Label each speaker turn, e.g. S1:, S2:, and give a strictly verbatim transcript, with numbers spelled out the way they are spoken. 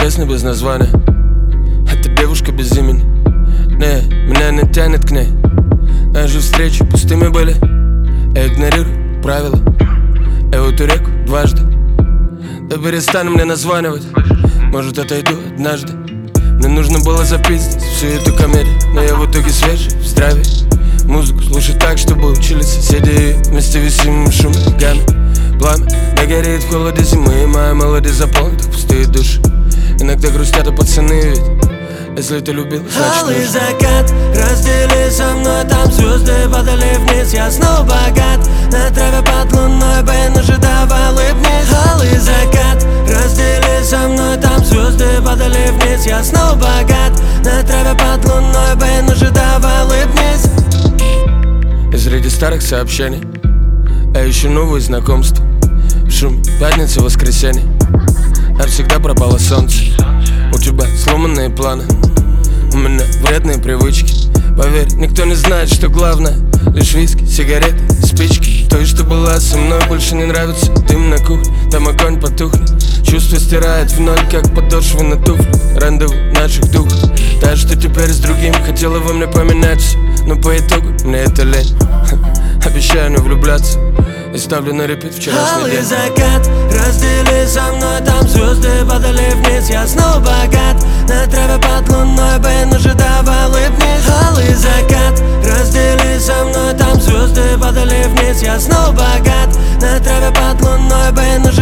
S1: Песня без названия, это девушка без имени. Не, меня не тянет к ней. Наши встречи пустыми были. Я игнорирую правила. Я в эту реку дважды. Да перестань мне названивать. Может, отойду однажды. Мне нужно было запиздить всю эту комедию, но я в итоге свежий, в здравии. Музыку слушать так, чтобы учили соседи, и вместе висим в шуме гамме. Пламя не горит в холоде зимы, и моя мелодия заполнит их пустые души. Иногда грустят и пацаны, ведь если ты любил, значит
S2: алый
S1: нужно.
S2: закат, раздели со мной, там звезды падали вниз. Я снова богат, на траве под луной, Бэй, ну же давай улыбнись. Алый закат, раздели со мной, там звезды падали вниз. Я снова богат, на траве под луной, Бэй, ну же давай улыбнись.
S1: И среди старых сообщений я ищу новые знакомства. В шуме пятница, воскресенье. Навсегда пропало солнце. У тебя сломанные планы, у меня вредные привычки. Поверь, никто не знает, что главное. Лишь виски, сигареты, спички. Той, что была со мной, больше не нравится. Дым на кухне, там огонь потухнет. Чувство стирает в ноль, как подошвы на туфли. Рандеву наших духов. Та, что теперь с другим, хотела во мне поменяться, но по итогу мне это лень. Обещаю не влюбляться и ставлю на репит вчерашний
S2: алый
S1: день.
S2: закат, раздели со мной, там звезды падали вниз. Я снова богат, на траве под луной, Бэй, ну же давай улыбнись. Алый закат, раздели со мной, там звезды падали вниз. Я снова богат, на траве под луной, Бэй, ну же